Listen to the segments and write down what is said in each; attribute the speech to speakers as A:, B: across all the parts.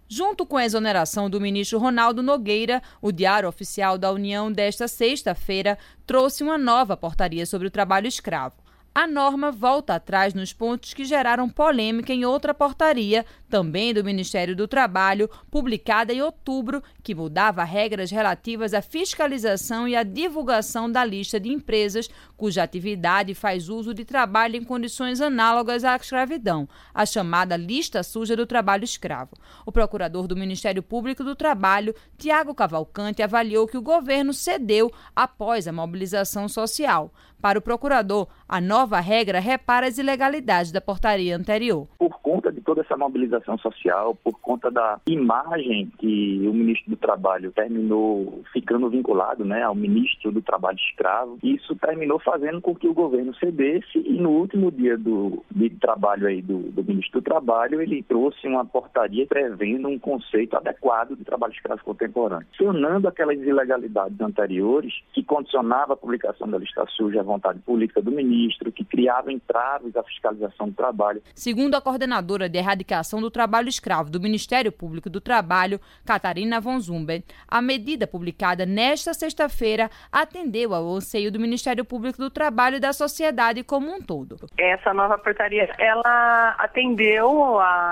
A: Junto com a exoneração do ministro Ronaldo Nogueira, o Diário Oficial da União desta sexta-feira trouxe uma nova portaria sobre o trabalho escravo. A norma volta atrás nos pontos que geraram polêmica em outra portaria, também do Ministério do Trabalho, publicada em outubro, que mudava regras relativas à fiscalização e à divulgação da lista de empresas cuja atividade faz uso de trabalho em condições análogas à escravidão, a chamada lista suja do trabalho escravo. O procurador do Ministério Público do Trabalho, Tiago Cavalcante, avaliou que o governo cedeu após a mobilização social. Para o procurador, a nova regra repara as ilegalidades da portaria anterior.
B: Por conta de toda essa mobilização social, por conta da imagem que o ministro do Trabalho terminou ficando vinculado, ao ministro do Trabalho escravo, isso terminou fazendo com que o governo cedesse e no último dia de trabalho aí do ministro do Trabalho, ele trouxe uma portaria prevendo um conceito adequado de trabalho escravo contemporâneo, sanando aquelas ilegalidades anteriores que condicionava a publicação da lista suja à vontade política do ministro, que criava entraves à fiscalização do trabalho.
A: Segundo a coordenadora de erradicação do trabalho escravo do Ministério Público do Trabalho, Catarina von Zumben, a medida publicada nesta sexta-feira atendeu ao anseio do Ministério Público do Trabalho e da sociedade como um todo.
C: Essa nova portaria, ela atendeu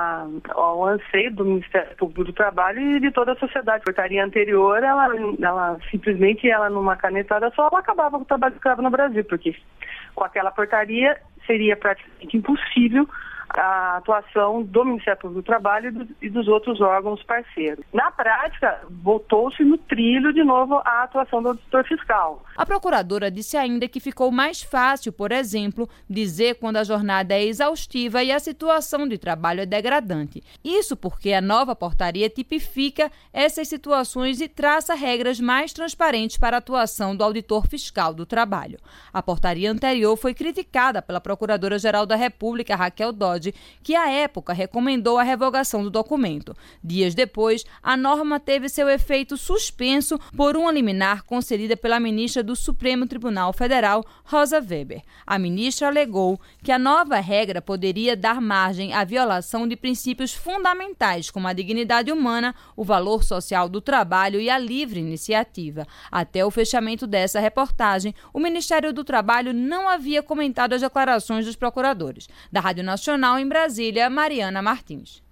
C: ao anseio do Ministério Público do Trabalho e de toda a sociedade. A portaria anterior, ela simplesmente, numa canetada só, ela acabava com o trabalho escravo no Brasil, porque com aquela portaria seria praticamente impossível a atuação do Ministério Público do Trabalho e dos outros órgãos parceiros. Na prática, voltou-se no trilho de novo a atuação do auditor fiscal.
A: A procuradora disse ainda que ficou mais fácil, por exemplo, dizer quando a jornada é exaustiva e a situação de trabalho é degradante. Isso porque a nova portaria tipifica essas situações e traça regras mais transparentes para a atuação do auditor fiscal do trabalho. A portaria anterior foi criticada pela Procuradora-Geral da República, Raquel Dodge, que à época recomendou a revogação do documento. Dias depois, a norma teve seu efeito suspenso por uma liminar concedida pela ministra do Supremo Tribunal Federal, Rosa Weber. A ministra alegou que a nova regra poderia dar margem à violação de princípios fundamentais como a dignidade humana, o valor social do trabalho e a livre iniciativa. Até o fechamento dessa reportagem, o Ministério do Trabalho não havia comentado as declarações dos procuradores. Da Rádio Nacional em Brasília, Mariana Martins.